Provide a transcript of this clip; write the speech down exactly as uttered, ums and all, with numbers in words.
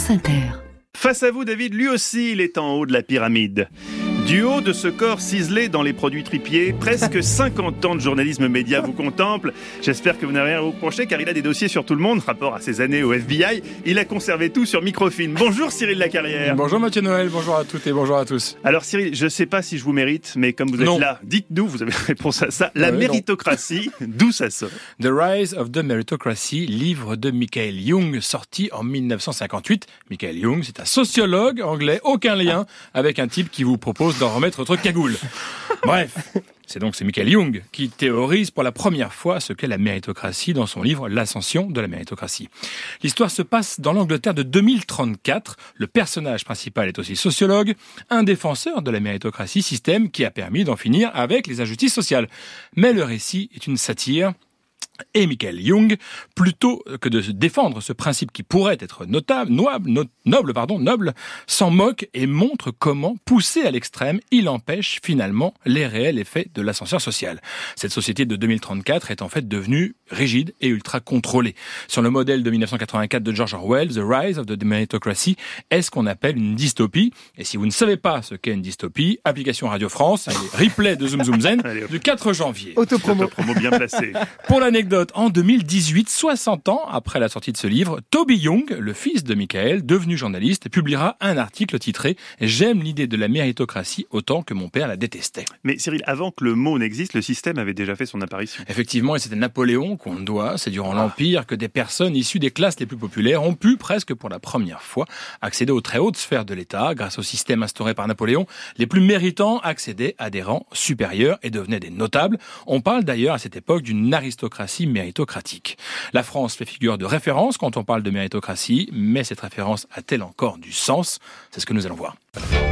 France Inter. Face à vous, David, lui aussi, il est en haut de la pyramide. Du haut de ce corps ciselé dans les produits tripiers, presque cinquante ans de journalisme média vous contemple. J'espère que vous n'avez rien à vous reprocher, car il a des dossiers sur tout le monde, rapport à ses années au F B I. Il a conservé tout sur microfilm. Bonjour Cyril Lacarrière. Bonjour Mathieu Noël, bonjour à toutes et bonjour à tous. Alors Cyril, je ne sais pas si je vous mérite, mais comme vous êtes non. là, dites-nous, vous avez réponse à ça. La ouais, méritocratie, d'où ça sort? The Rise of the Meritocracy, livre de Michael Young, sorti en dix-neuf cent cinquante-huit. Michael Young, c'est un sociologue anglais, aucun lien avec un type qui vous propose d'en remettre votre cagoule. Bref, c'est donc c'est Michael Young qui théorise pour la première fois ce qu'est la méritocratie dans son livre L'ascension de la méritocratie. L'histoire se passe dans l'Angleterre de deux mille trente-quatre. Le personnage principal est aussi sociologue, un défenseur de la méritocratie, système qui a permis d'en finir avec les injustices sociales. Mais le récit est une satire. Et Michael Young, plutôt que de défendre ce principe qui pourrait être notable, noble, no, noble, pardon, noble, s'en moque et montre comment, poussé à l'extrême, il empêche finalement les réels effets de l'ascenseur social. Cette société de deux mille trente-quatre est en fait devenue rigide et ultra contrôlée. Sur le modèle de dix-neuf cent quatre-vingt-quatre de George Orwell, The Rise of the Meritocracy est ce qu'on appelle une dystopie. Et si vous ne savez pas ce qu'est une dystopie, application Radio France, allez, replay de Zoom Zoom Zen du quatre janvier. Autopromo. Autopromo bien placé. Pour l'anecdote, en deux mille dix-huit, soixante ans après la sortie de ce livre, Toby Young, le fils de Michael, devenu journaliste, publiera un article titré « J'aime l'idée de la méritocratie autant que mon père la détestait ». Mais Cyril, avant que le mot n'existe, le système avait déjà fait son apparition. Effectivement, et c'était Napoléon qu'on le doit. C'est durant ah. l'Empire que des personnes issues des classes les plus populaires ont pu, presque pour la première fois, accéder aux très hautes sphères de l'État. Grâce au système instauré par Napoléon, les plus méritants accédaient à des rangs supérieurs et devenaient des notables. On parle d'ailleurs à cette époque d'une aristocratie méritocratique. La France fait figure de référence quand on parle de méritocratie, mais cette référence a-t-elle encore du sens ? C'est ce que nous allons voir.